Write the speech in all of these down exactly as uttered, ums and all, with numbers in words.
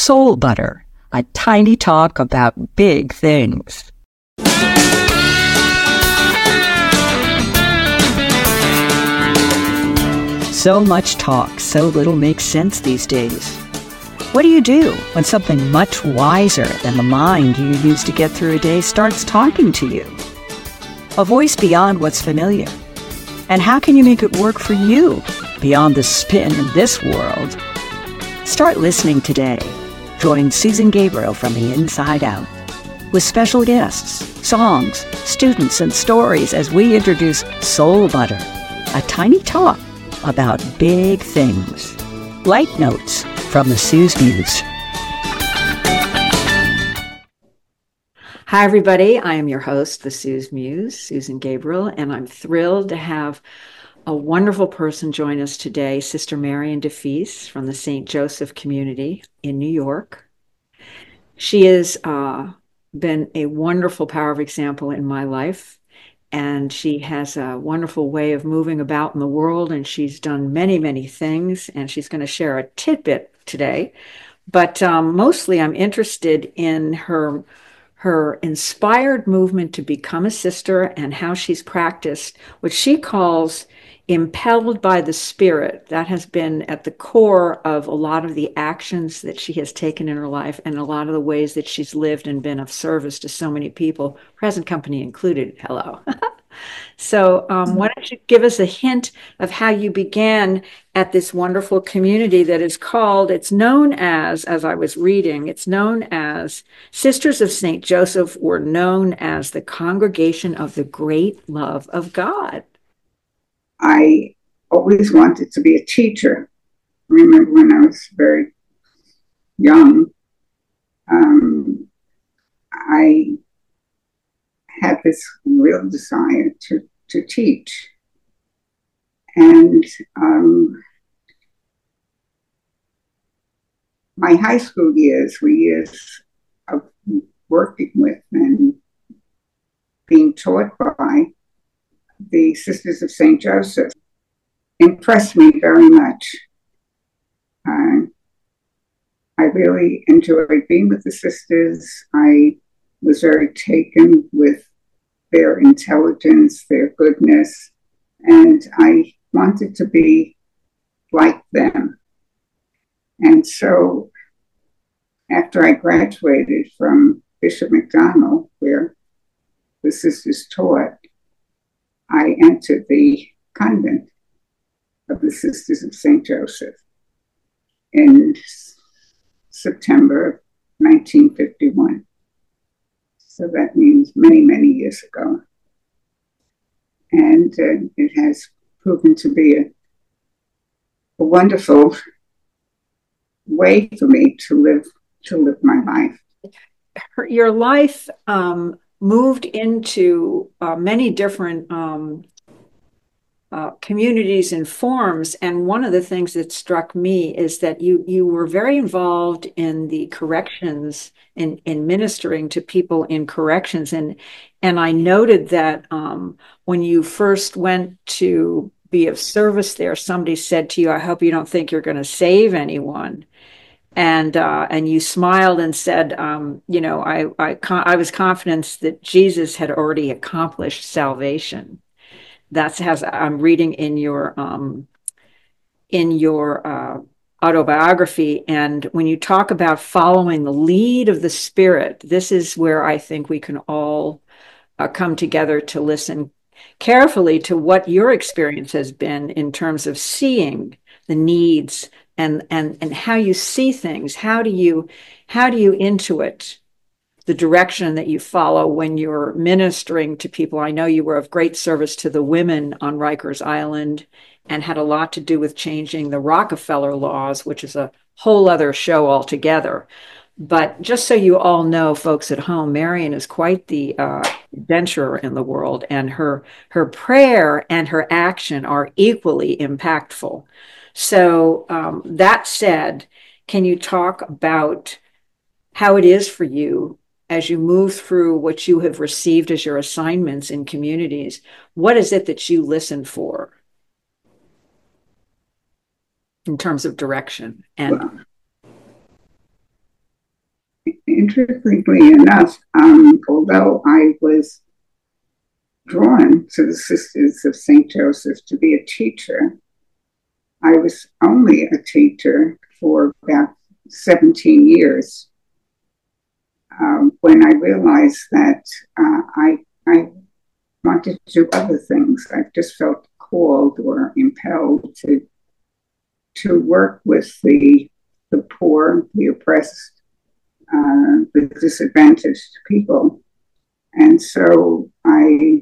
Soul Butter, a tiny talk about big things. So much talk, so little makes sense these days. What do you do when something much wiser than the mind you use to get through a day starts talking to you? A voice beyond what's familiar. And how can you make it work for you beyond the spin in this world? Start listening today. Join Susan Gabriel from the inside out with special guests, songs, students, and stories as we introduce Soul Butter, a tiny talk about big things. Light notes from the Suze Muse. Hi, everybody. I am your host, the Suze Muse, Susan Gabriel, and I'm thrilled to have a wonderful person join us today, Sister Marian DeFeese from the Saint Joseph community in New York. She has uh, been a wonderful power of example in my life. And she has a wonderful way of moving about in the world, and she's done many, many things, and she's going to share a tidbit today. But um, mostly I'm interested in her, her inspired movement to become a sister and how she's practiced what she calls impelled by the Spirit. That has been at the core of a lot of the actions that she has taken in her life and a lot of the ways that she's lived and been of service to so many people, present company included. Hello. So um, why don't you give us a hint of how you began at this wonderful community that is called, it's known as, as I was reading, it's known as Sisters of Saint Joseph, were known as the Congregation of the Great Love of God. I always wanted to be a teacher. I remember when I was very young, um, I had this real desire to, to teach. And um, my high school years were years of working with and being taught by the Sisters of Saint Joseph. Impressed me very much. Uh, I really enjoyed being with the sisters. I was very taken with their intelligence, their goodness, and I wanted to be like them. And so after I graduated from Bishop McDonald, where the sisters taught, I entered the convent of the Sisters of Saint Joseph in September of nineteen fifty-one. So that means many, many years ago. And uh, it has proven to be a, a wonderful way for me to live, to live my life. Your life um, moved into uh, many different um, uh, communities and forms. And one of the things that struck me is that you you were very involved in the corrections and in, in ministering to people in corrections. And and I noted that um, when you first went to be of service there, somebody said to you, "I hope you don't think you're going to save anyone." And uh, and you smiled and said, um, you know, I I, I was confident that Jesus had already accomplished salvation. That's how I'm reading in your um, in your uh, autobiography. And when you talk about following the lead of the Spirit, this is where I think we can all uh, come together to listen carefully to what your experience has been in terms of seeing the needs and and and how you see things. How do you how do you intuit the direction that you follow when you're ministering to people? I know you were of great service to the women on Rikers Island and had a lot to do with changing the Rockefeller laws, which is a whole other show altogether. But just so you all know, folks at home, Marian is quite the uh, adventurer in the world, and her her prayer and her action are equally impactful. So um, that said, can you talk about how it is for you as you move through what you have received as your assignments in communities? What is it that you listen for in terms of direction? And Well, interestingly enough, um, although I was drawn to the Sisters of Saint Joseph to be a teacher, I was only a teacher for about seventeen years um, when I realized that uh, I, I wanted to do other things. I just felt called or impelled to, to work with the, the poor, the oppressed, uh, the disadvantaged people. And so I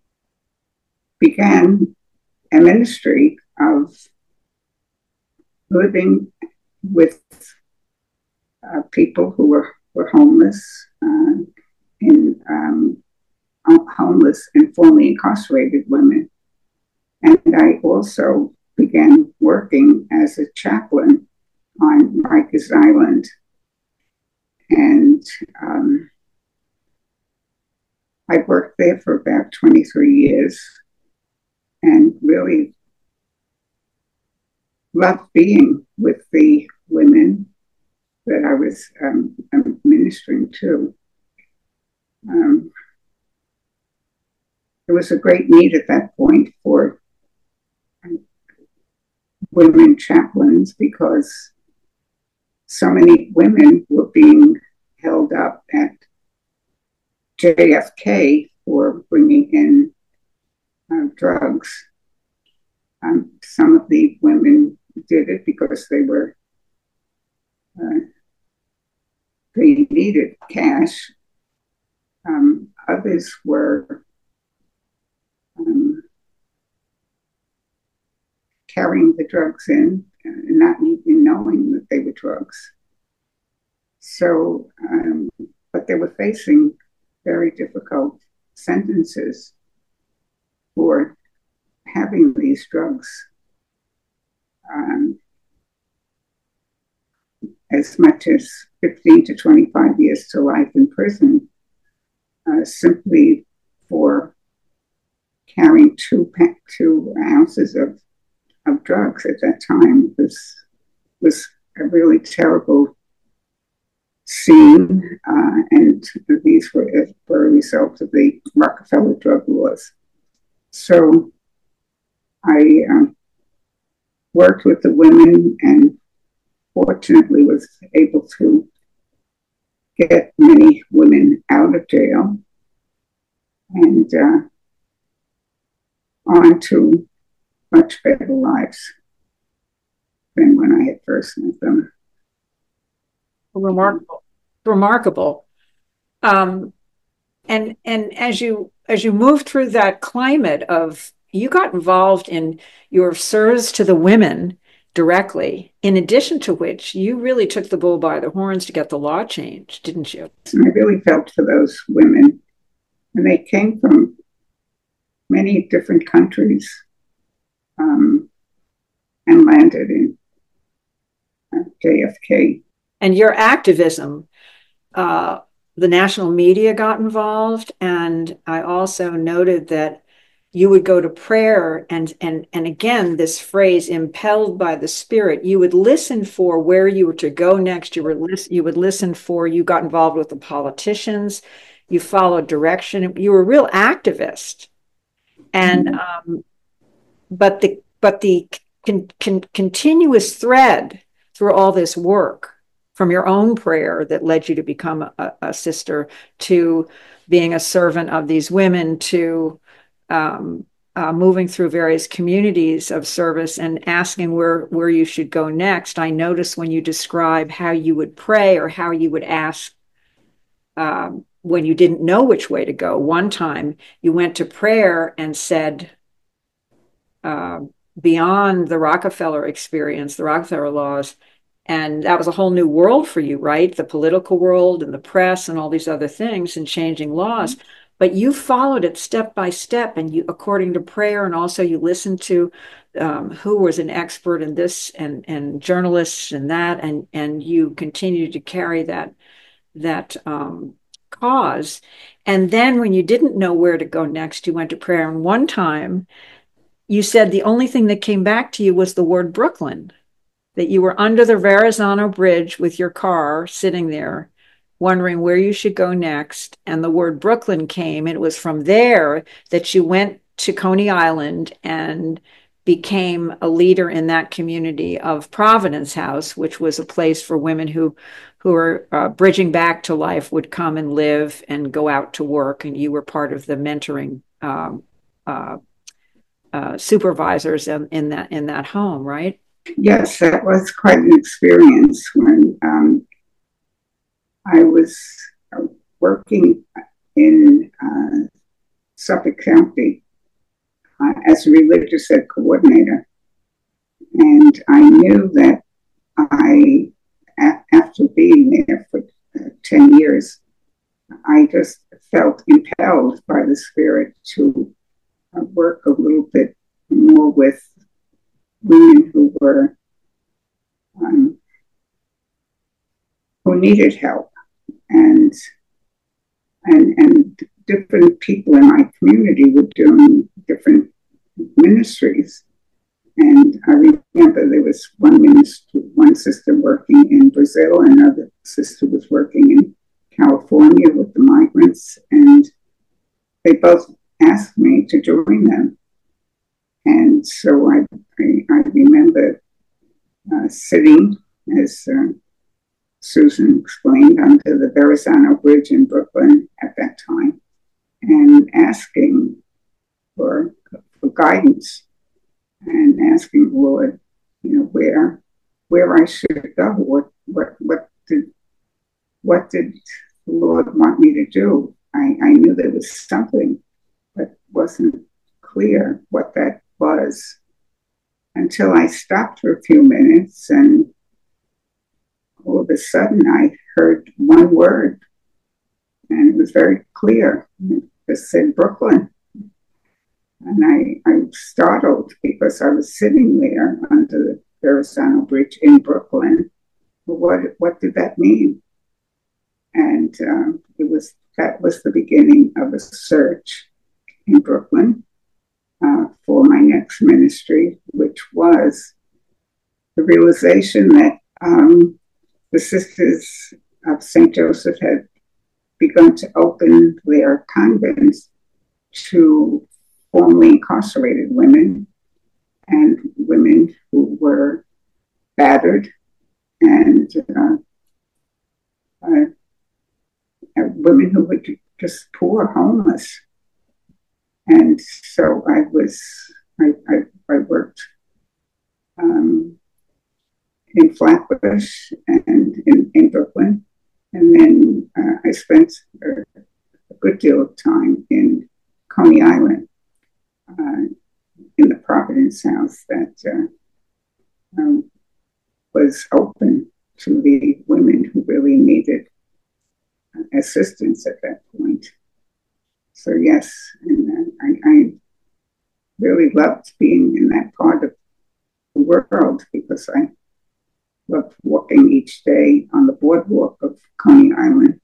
began a ministry of living with uh, people who were, were homeless, uh, in um, homeless and formerly incarcerated women. And I also began working as a chaplain on Rikers Island. And um, I worked there for about twenty-three years and really loved being with the women that I was um, ministering to. Um, there was a great need at that point for women chaplains because so many women were being held up at J F K for bringing in uh, drugs. Um, some of the women did it because they were uh, they needed cash. Um, others were um, carrying the drugs in and not even knowing that they were drugs. So, um, but they were facing very difficult sentences for having these drugs. Um, as much as fifteen to twenty-five years to life in prison, uh, simply for carrying two two ounces of, of drugs at that time was was a really terrible scene, uh, and these were, were a result of the Rockefeller drug laws. So I um, worked with the women and fortunately was able to get many women out of jail and uh, on to much better lives than when I had first met them. Remarkable, remarkable. Um, and and as you as you move through that climate of, you got involved in your service to the women directly, in addition to which you really took the bull by the horns to get the law changed, didn't you? And I really felt for those women, and they came from many different countries um, and landed in uh, J F K. And your activism, uh, the national media got involved, and I also noted that you would go to prayer, and and and again, this phrase, impelled by the Spirit, you would listen for where you were to go next. You were listen, you would listen for, you got involved with the politicians, you followed direction, you were a real activist. And mm-hmm. um, but the but the con, con, continuous thread through all this work, from your own prayer that led you to become a, a sister, to being a servant of these women, to um, uh, moving through various communities of service and asking where, where you should go next. I noticed when you describe how you would pray or how you would ask um, when you didn't know which way to go. One time you went to prayer and said, uh, beyond the Rockefeller experience, the Rockefeller laws, and that was a whole new world for you, right? The political world and the press and all these other things and changing laws. Mm-hmm. But you followed it step by step, and you, according to prayer, and also you listened to um, who was an expert in this, and and journalists and that, and and you continued to carry that that um, cause. And then when you didn't know where to go next, you went to prayer. And one time, you said the only thing that came back to you was the word Brooklyn. That you were under the Verrazano Bridge with your car sitting there wondering where you should go next. And the word Brooklyn came, and it was from there that you went to Coney Island and became a leader in that community of Providence House, which was a place for women who who were uh, bridging back to life would come and live and go out to work. And you were part of the mentoring um, uh, uh, supervisors in, in that in that home, right? Yes, that was quite an experience when um, I was uh, working in uh, Suffolk County uh, as a religious ed coordinator. And I knew that I, a- after being there for uh, ten years, I just felt impelled by the Spirit to uh, work a little bit more with women who were, um, who needed help. And, and, and different people in my community were doing different ministries. And I remember there was one minister, one sister working in Brazil, and another sister was working in California with the migrants, and they both asked me to join them. And so I, I, I remember uh, sitting, as uh, Susan explained, under the Verrazano Bridge in Brooklyn at that time, and asking for, for guidance, and asking the Lord, you know, where where I should go. What what what did what did the Lord want me to do? I, I knew there was something, but wasn't clear what that was until I stopped for a few minutes, and all of a sudden I heard one word, and it was very clear. It said Brooklyn. And I, I was startled because I was sitting there under the Verrazano Bridge in Brooklyn. What what did that mean? And uh, it was that was the beginning of a search in Brooklyn uh, for my next ministry, which was the realization that um, the Sisters of Saint Joseph had begun to open their convents to formerly incarcerated women and women who were battered and uh, uh, women who were just poor, homeless. And so I was, I, I, I worked um, in Flatbush and in, in Brooklyn. And then uh, I spent a, a good deal of time in Coney Island. Uh, in the Providence House that uh, um, was open to the women who really needed assistance at that point. So yes, and uh, I, I really loved being in that part of the world because I loved walking each day on the boardwalk of Coney Island,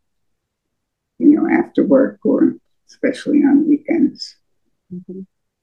you know, after work or especially on weekends. Mm-hmm.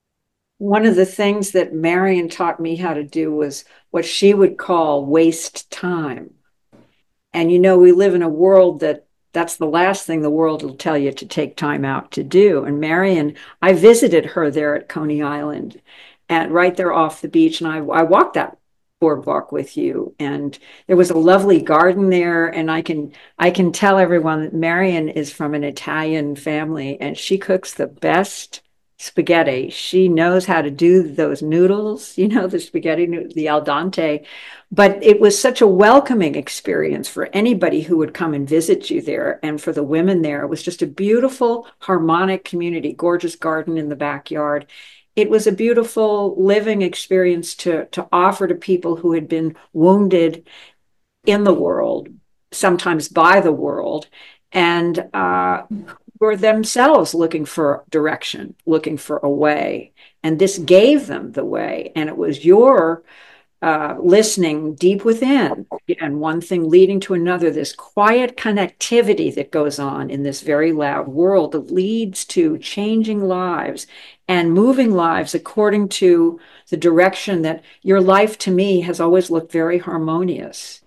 One of the things that Marion taught me how to do was what she would call waste time. And you know, we live in a world that that's the last thing the world will tell you to take time out to do. And Marion, I visited her there at Coney Island and right there off the beach. And I, I walked that boardwalk with you. And there was a lovely garden there. And I can I can tell everyone that Marion is from an Italian family and she cooks the best spaghetti. She knows how to do those noodles, you know, the spaghetti, the al dente. But it was such a welcoming experience for anybody who would come and visit you there. And for the women there, it was just a beautiful, harmonic community, gorgeous garden in the backyard. It was a beautiful living experience to, to offer to people who had been wounded in the world, sometimes by the world, and uh, were themselves looking for direction, looking for a way. And this gave them the way. And it was your uh, listening deep within, and one thing leading to another, this quiet connectivity that goes on in this very loud world that leads to changing lives and moving lives according to the direction that your life to me has always looked very harmonious.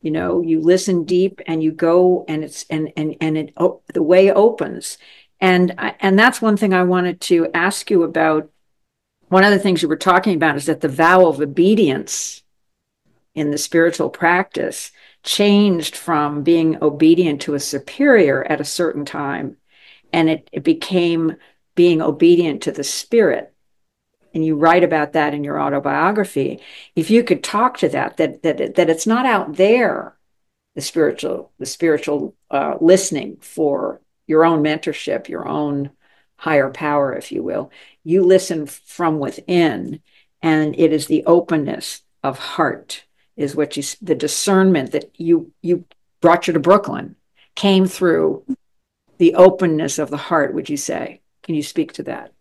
You know, you listen deep and you go and it's and and and it oh, the way opens. And I, and that's one thing I wanted to ask you about. One of the things you were talking about is that the vow of obedience in the spiritual practice changed from being obedient to a superior at a certain time, and it, it became being obedient to the spirit. And you write about that in your autobiography. If you could talk to that, that that that it's not out there, the spiritual, the spiritual uh, listening for your own mentorship, your own higher power, if you will. You listen from within, and it is the openness of heart, is what you, the discernment that you you brought you to Brooklyn, came through the openness of the heart. Would you say? Can you speak to that?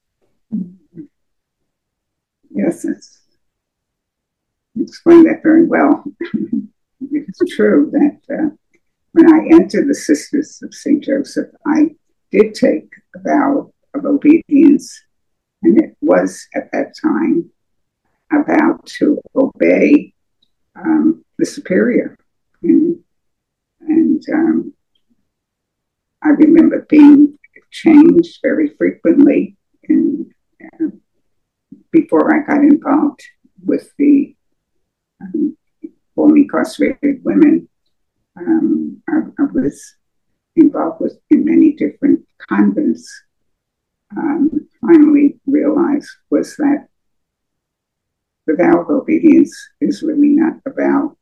Yes, it's, you explained that very well. It's true that uh, when I entered the Sisters of Saint Joseph, I did take a vow of obedience, and it was at that time a vow to obey um, the superior. And, and um, I remember being changed very frequently in, uh, before I got involved with the um, formerly incarcerated women. Um, I, I was involved with in many different convents. Um, finally realized was that the vow of obedience is really not a vow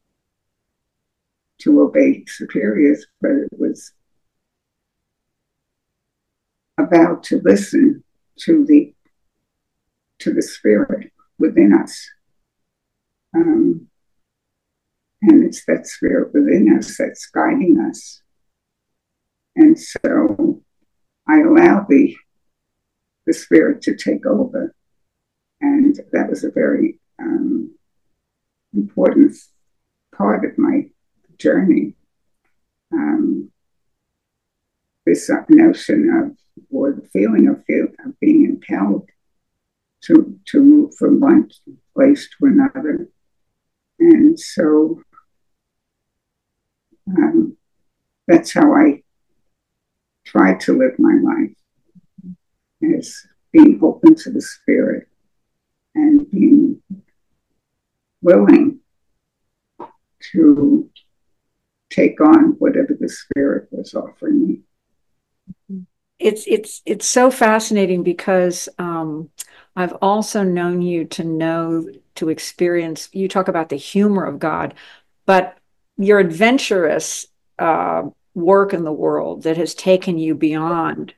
to obey superiors, but it was a vow to listen to the to the spirit within us. Um, and it's that spirit within us that's guiding us. And so I allow the the spirit to take over. And that was a very um, important part of my journey. Um, this notion of, or the feeling of, feel, of being impelled to, to move from one place to another. And so um, that's how I try to live my life, is being open to the spirit and being willing to take on whatever the spirit was offering me. It's it's it's so fascinating because um, I've also known you to know, to experience. You talk about the humor of God, but your adventurous uh, work in the world that has taken you beyond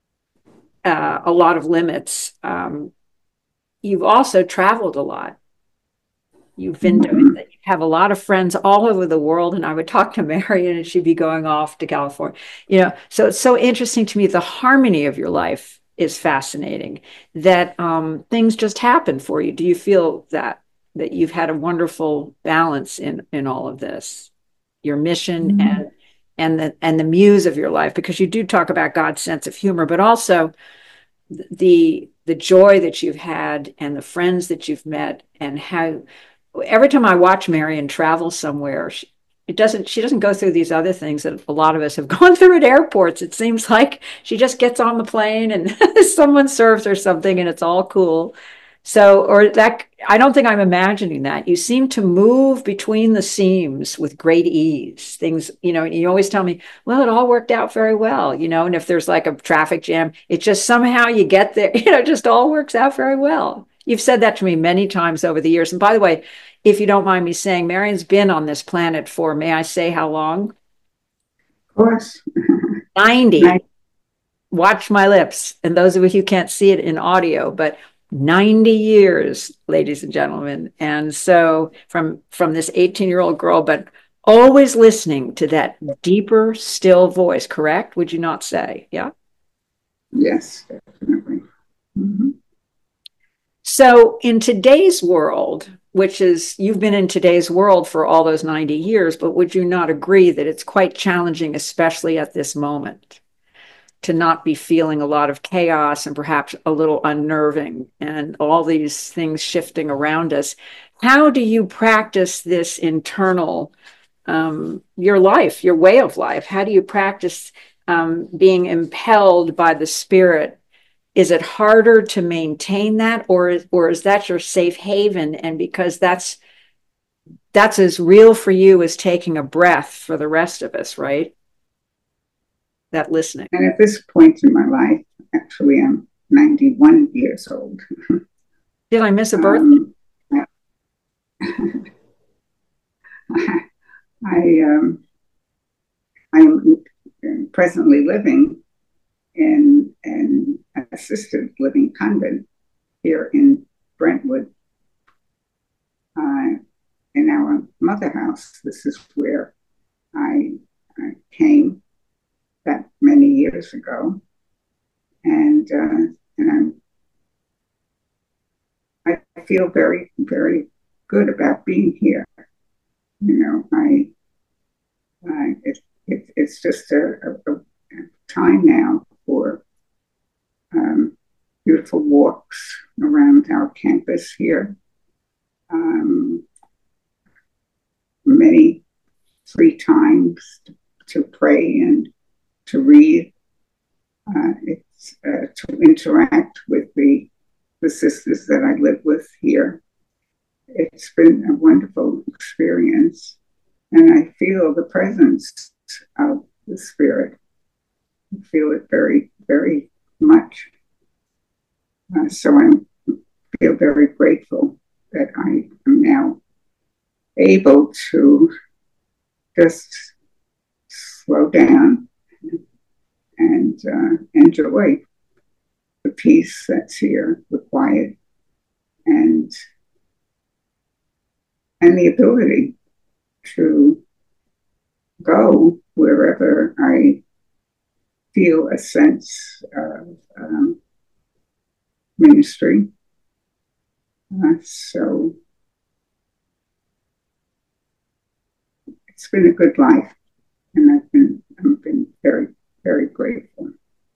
uh, a lot of limits. Um, you've also traveled a lot. You've been doing that. You have a lot of friends all over the world. And I would talk to Marion and she'd be going off to California. You know, so it's so interesting to me. The harmony of your life is fascinating, that um, things just happen for you. Do you feel that, that you've had a wonderful balance in, in all of this, your mission mm-hmm. and, and the, and the muse of your life? Because you do talk about God's sense of humor, but also the, the joy that you've had and the friends that you've met, and how every time I watch Marion travel somewhere, she, it doesn't, she doesn't go through these other things that a lot of us have gone through at airports. It seems like she just gets on the plane and someone serves her something and it's all cool. So, or that, I don't think I'm imagining that. You seem to move between the seams with great ease. Things, you know, you always tell me, well, it all worked out very well, you know, and if there's like a traffic jam, it just somehow you get there, you know, it just all works out very well. You've said that to me many times over the years. And by the way, if you don't mind me saying, Marion's been on this planet for, may I say how long? Of course. ninety. ninety. Watch my lips. And those of you who can't see it in audio, but ninety years, ladies and gentlemen. And so from, from this eighteen-year-old girl, but always listening to that deeper, still voice, correct? Would you not say? Yeah? Yes, definitely. Mm-hmm. So in today's world, which is, you've been in today's world for all those ninety years, but would you not agree that it's quite challenging, especially at this moment, to not be feeling a lot of chaos and perhaps a little unnerving and all these things shifting around us? How do you practice this internal um, your life, your way of life? How do you practice um, being impelled by the Spirit? Is it harder to maintain that, or or is that your safe haven? And because that's that's as real for you as taking a breath for the rest of us, right? That listening. And at this point in my life, actually, I'm ninety-one years old. Did I miss a birthday? Um, I, I um, I'm presently living in an assisted living convent here in Brentwood, uh, in our mother house. This is where I, I came that many years ago, and uh, and I'm I feel very very good about being here. You know, I, I it, it, it's just a, a, a time now for um, beautiful walks around our campus here. Um, many free times to, to pray and to read. Uh, it's uh, to interact with the the sisters that I live with here. It's been a wonderful experience, and I feel the presence of the Spirit. I feel it very, very much. Uh, so I feel very grateful that I am now able to just slow down and uh, enjoy the peace that's here, the quiet, and and the ability to go wherever I feel a sense of um, ministry. Uh, so it's been a good life, and I've been I've been very very grateful.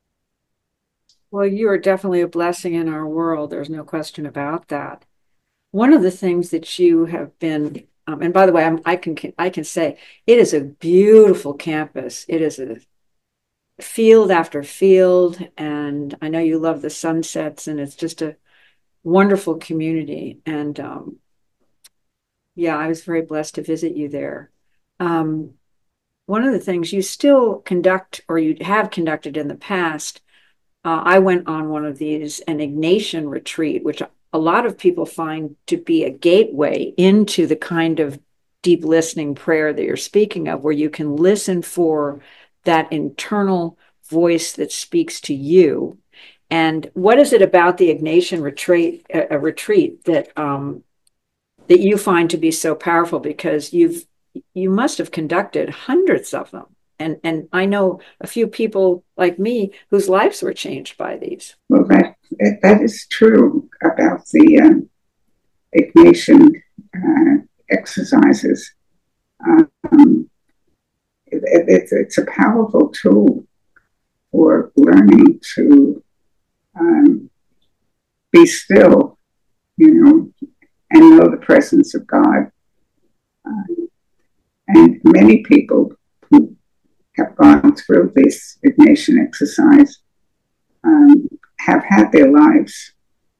Well, you are definitely a blessing in our world. There's no question about that. One of the things that you have been, um, and by the way, I'm, I can I can say it is a beautiful campus. It is a field after field, and I know you love the sunsets, and it's just a wonderful community. And um, yeah, I was very blessed to visit you there. Um, one of the things you still conduct, or you have conducted in the past, uh, I went on one of these, an Ignatian retreat, which a lot of people find to be a gateway into the kind of deep listening prayer that you're speaking of, where you can listen for that internal voice that speaks to you. And what is it about the Ignatian retreat, a, a retreat that um, that you find to be so powerful? Because you've you must have conducted hundreds of them. And, and I know a few people like me whose lives were changed by these. Well, that that is true about the um, Ignatian uh, exercises. Um, it, it, it's a powerful tool for learning to um, be still, you know, and know the presence of God. Uh, and many people who have gone through this Ignatian exercise um, have had their lives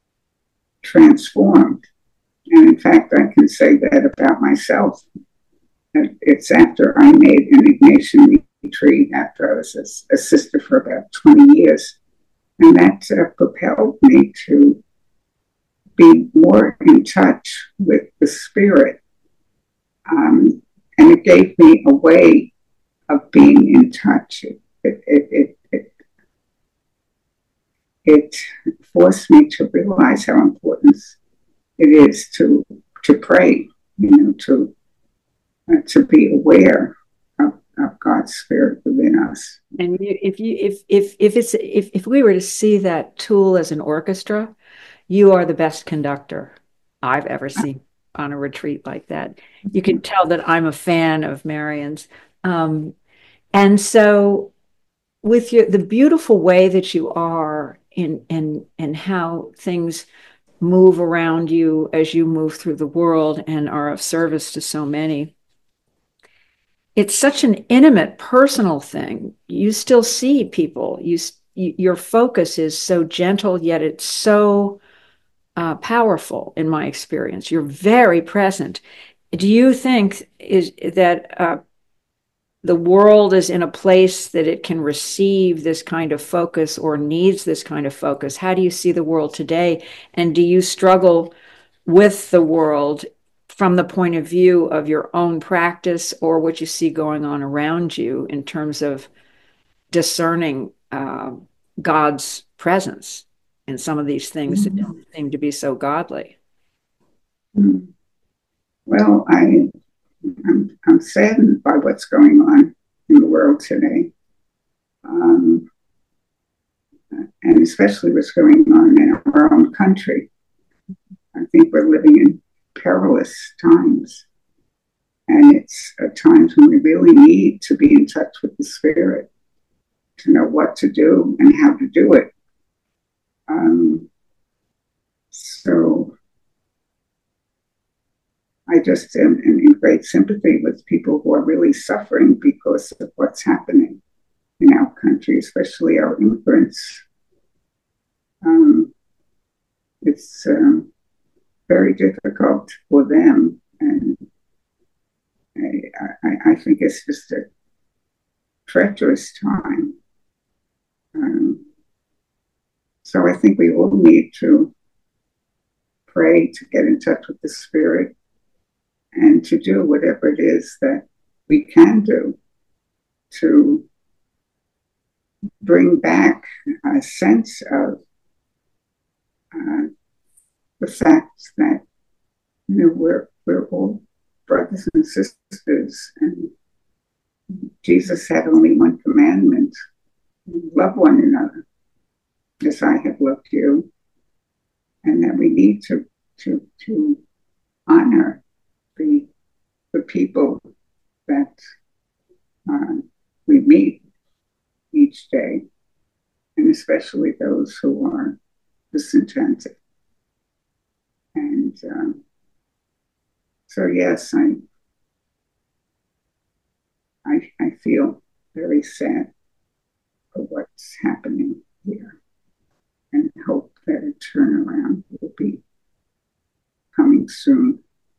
transformed. And in fact, I can say that about myself. It's after I made an Ignatian retreat, after I was a, a sister for about twenty years. And that uh, propelled me to be more in touch with the Spirit. Um, and it gave me a way of being in touch. It, it, it, it, it, it forced me to realize how important it is to to pray, you know, to uh, to be aware of, of God's Spirit within us. And you, if you if if if it's if if we were to see that tool as an orchestra, you are the best conductor I've ever seen on a retreat like that. You can tell that I'm a fan of Marion's. Um, and so with your the beautiful way that you are in in and how things move around you as you move through the world and are of service to so many. it's such an intimate, personal thing. You still see people. You, you your focus is so gentle, yet it's so uh, powerful. In my experience, you're very present. Do you think is that uh, the world is in a place that it can receive this kind of focus or needs this kind of focus? How do you see the world today? And do you struggle with the world from the point of view of your own practice or what you see going on around you in terms of discerning uh, God's presence in some of these things that Mhm. seem to be so godly? Mm. Well, I, I'm, I'm saddened by what's going on in the world today, um, and especially what's going on in our own country. I think we're living in perilous times, and it's at times when we really need to be in touch with the Spirit to know what to do and how to do it. Um, so I just am, am in great sympathy with people who are really suffering because of what's happening in our country, especially our immigrants. Um, it's um, very difficult for them, and I, I, I think it's just a treacherous time. Um, so I think we all need to pray to get in touch with the Spirit and to do whatever it is that we can do to bring back a sense of uh, the fact that you know we're we're all brothers and sisters, and Jesus had only one commandment: love one another as I have loved you, and that we need to to to honor the the people that uh, we meet each day, and especially those who are disenchanted. And um, so, yes, I, I I feel very sad for what's happening here, and hope that a turnaround will be coming soon.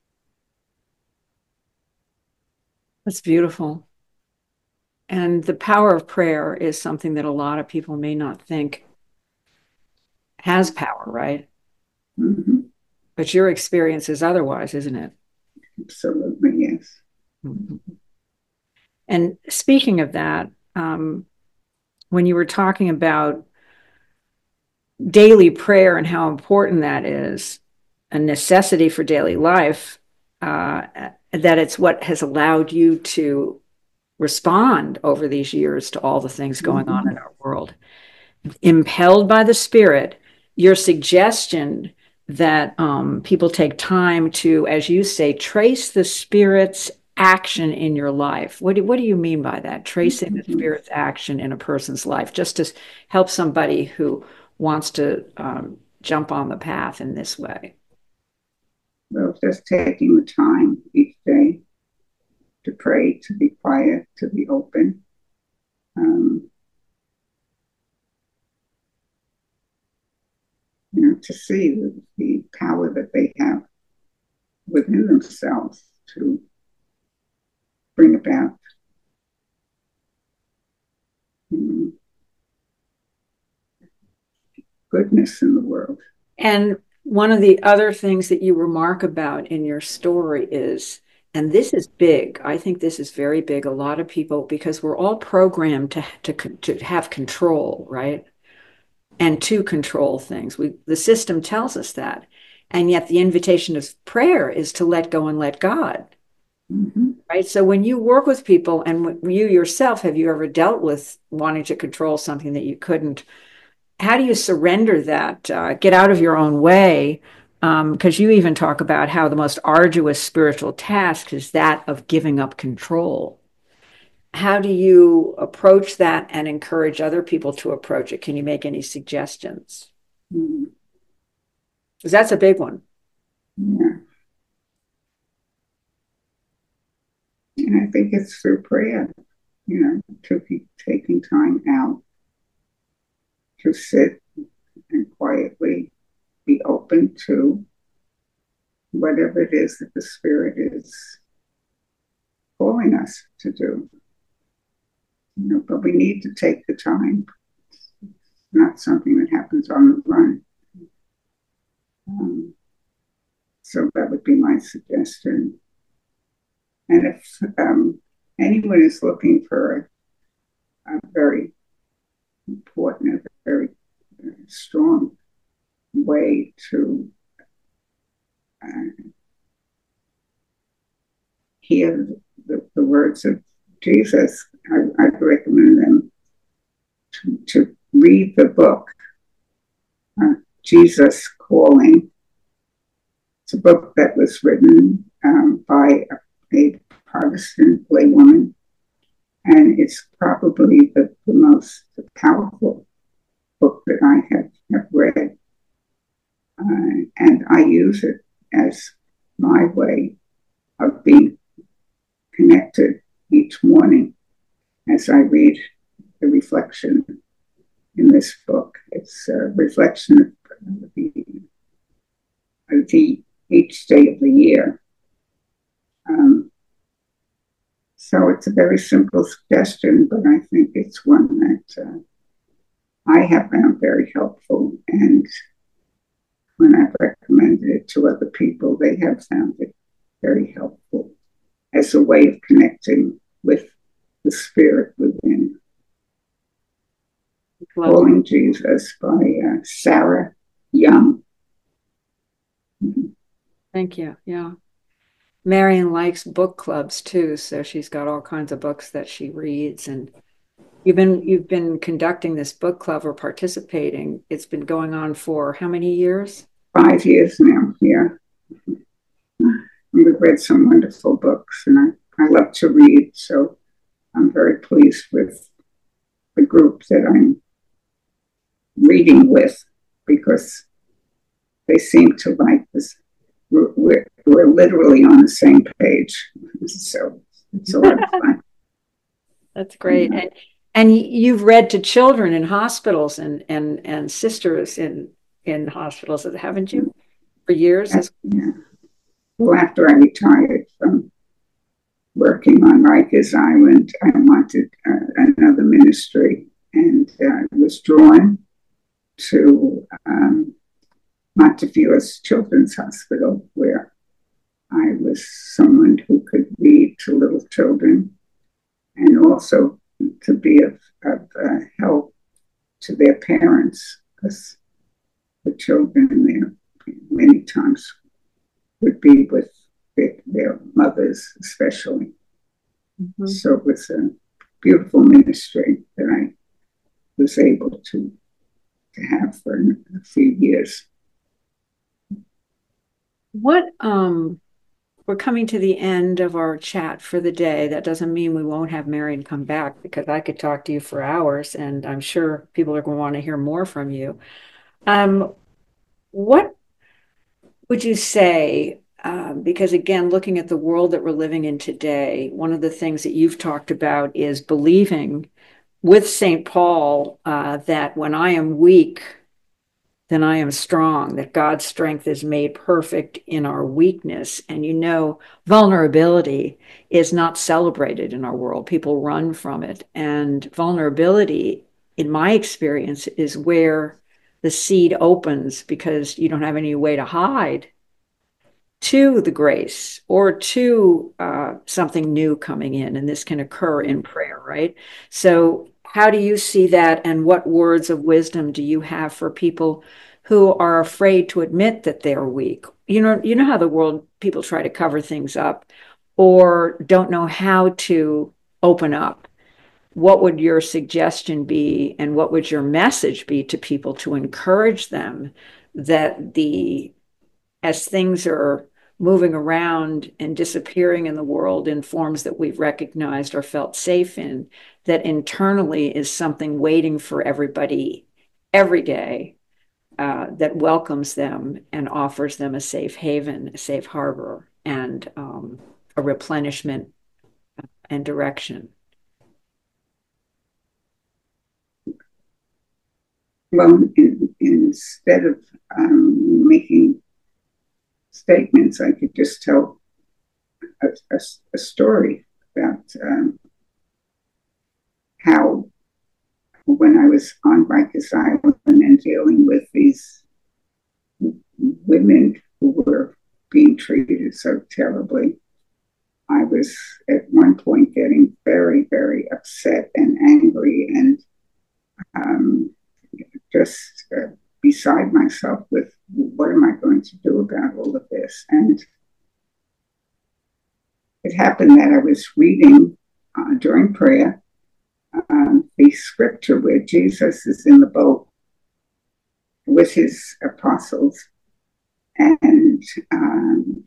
That's beautiful. And the power of prayer is something that a lot of people may not think has power, right? Mm-hmm. But your experience is otherwise, isn't it? Absolutely, yes. Mhm. And speaking of that, um, when you were talking about daily prayer and how important that is, a necessity for daily life, uh, that it's what has allowed you to respond over these years to all the things going on Mm-hmm. in our world. Impelled by the Spirit, your suggestion that um, people take time to, as you say, trace the Spirit's action in your life. What do, what do you mean by that? Tracing the Mm-hmm. Spirit's action in a person's life, just to help somebody who wants to um, jump on the path in this way. Well, just taking the time each day to pray, to be quiet, to be open, um, you know, to see the, the power that they have within themselves to bring about um, goodness in the world. And one of the other things that you remark about in your story is, and this is big, I think this is very big. A lot of people, because we're all programmed to, to, to have control, right? And to control things. We, the system tells us that. And yet the invitation of prayer is to let go and let God, Mm-hmm. right? So when you work with people and you yourself, have you ever dealt with wanting to control something that you couldn't? How do you surrender that, uh, get out of your own way? Because um, you even talk about how the most arduous spiritual task is that of giving up control. How do you approach that and encourage other people to approach it? Can you make any suggestions? Mm-hmm. Because that's a big one. Yeah. And I think it's through prayer, you know, to be taking time out to sit and quietly be open to whatever it is that the Spirit is calling us to do. You know, but we need to take the time. It's not something that happens on the run. Um, so that would be my suggestion. And if um, anyone is looking for a, a very important, a very, very strong way to uh, hear the, the words of Jesus, I, I'd recommend them to, to read the book, uh, Jesus Calling. It's a book that was written um, by a, a Protestant laywoman, and it's probably the, the most powerful book that I have, have read. Uh, and I use it as my way of being connected each morning as I read the reflection in this book. It's a reflection of the, of the each day of the year. Um, so it's a very simple suggestion, but I think it's one that uh, I have found very helpful. And when I've recommended it to other people, they have found it very helpful as a way of connecting with the Spirit within. Calling Jesus by uh, Sarah Young. Thank you. Yeah. Marion likes book clubs too, so she's got all kinds of books that she reads. And you've been you've been conducting this book club or participating. It's been going on for how many years? Five years now. Yeah. We've read some wonderful books, and I, I love to read, so I'm very pleased with the group that I'm reading with, because they seem to like this. We're, we're, we're literally on the same page, so it's a lot of fun. That's great. Yeah. And and you've read to children in hospitals and and and sisters in in hospitals, haven't you, for years? As, yeah. Well, after I retired from working on Rikers Island, I wanted uh, another ministry, and uh, was drawn to um, Montefiore Children's Hospital, where I was someone who could read to little children and also to be of, of uh, help to their parents, because the children there many times would be with their, their mothers, especially. Mm-hmm. So it was a beautiful ministry that I was able to, to have for a few years. What, um, we're coming to the end of our chat for the day. That doesn't mean we won't have Marion come back, because I could talk to you for hours, and I'm sure people are going to want to hear more from you. Um, what would you say, um, because again, looking at the world that we're living in today, one of the things that you've talked about is believing with Saint Paul uh, that when I am weak, then I am strong, that God's strength is made perfect in our weakness. And you know, vulnerability is not celebrated in our world. People run from it. And vulnerability, in my experience, is where the seed opens, because you don't have any way to hide, to the grace or to uh, something new coming in. And this can occur in prayer, right? So how do you see that? And what words of wisdom do you have for people who are afraid to admit that they're weak? You know, you know how the world, people try to cover things up or don't know how to open up. What would your suggestion be, and what would your message be to people to encourage them that the, as things are moving around and disappearing in the world in forms that we've recognized or felt safe in, that internally is something waiting for everybody every day, uh, that welcomes them and offers them a safe haven, a safe harbor, and um, a replenishment and direction? Well, in, instead of um, making statements, I could just tell a, a, a story about um, how when I was on Rikers Island and dealing with these women who were being treated so terribly, I was at one point getting very, very upset and angry and um, just uh, beside myself with what am I going to do about all of this? And it happened that I was reading uh, during prayer um, the scripture where Jesus is in the boat with his apostles, and um,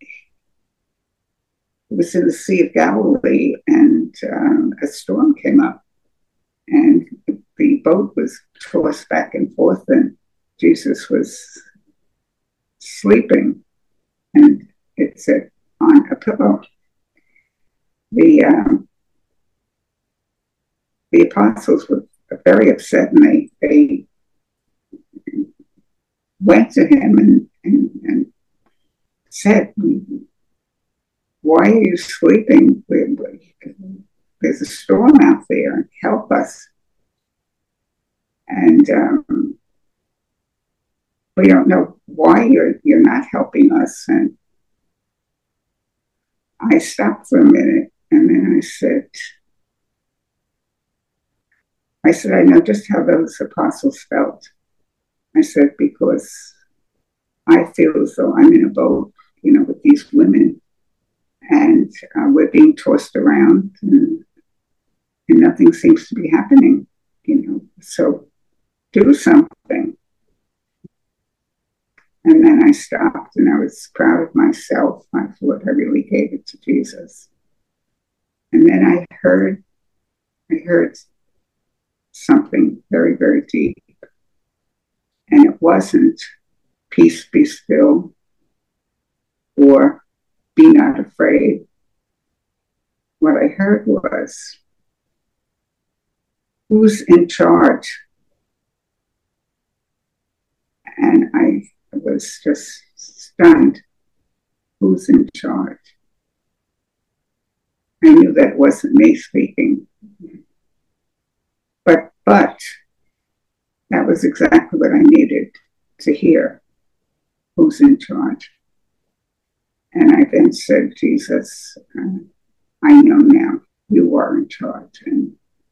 it was in the Sea of Galilee, and um, a storm came up, and the boat was tossed back and forth, and Jesus was sleeping, and it said on a pillow. The um, the apostles were very upset, and they they went to him and, and, and said, "Why are you sleeping? There's a storm out there. Help us." And um, we don't know why you're you're not helping us. And I stopped for a minute, and then I said, I said, I know just how those apostles felt. I said, because I feel as though I'm in a boat, you know, with these women, and uh, we're being tossed around, and, and nothing seems to be happening, you know. So do something. And then I stopped, and I was proud of myself. I thought I really gave it to Jesus. And then I heard, I heard something very, very deep. And it wasn't peace be still or be not afraid. What I heard was, who's in charge? And I was just stunned. Who's in charge? I knew that wasn't me speaking. But, but that was exactly what I needed to hear. Who's in charge? And I then said, Jesus, uh, I know now you are in charge. And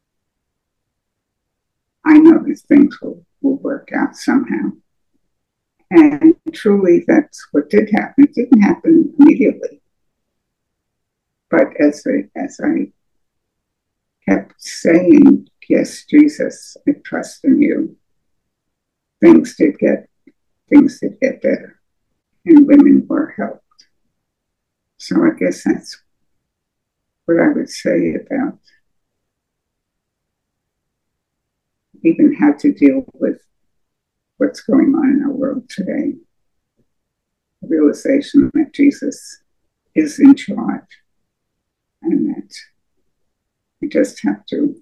I know that things will, will work out somehow. And truly, that's what did happen. It didn't happen immediately. But as I, as I kept saying, yes, Jesus, I trust in you, things did get, things did get better, and women were helped. So I guess that's what I would say about even how to deal with what's going on in our world today. The realization that Jesus is in charge, and that we just have to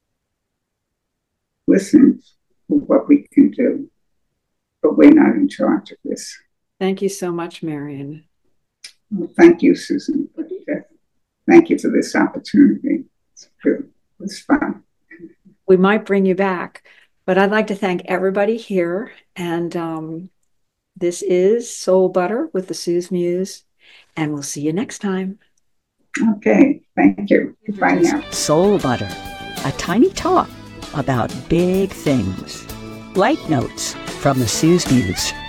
listen to what we can do, but we're not in charge of this. Thank you so much, Marion. Well, thank you, Susan. Thank you for this opportunity. It's good. It was fun. We might bring you back, but I'd like to thank everybody here. And um, this is Soul Butter with the Suze Muse, and we'll see you next time. Okay, thank you. Goodbye now. Soul Butter, a tiny talk about big things. Light notes from the Suze Muse.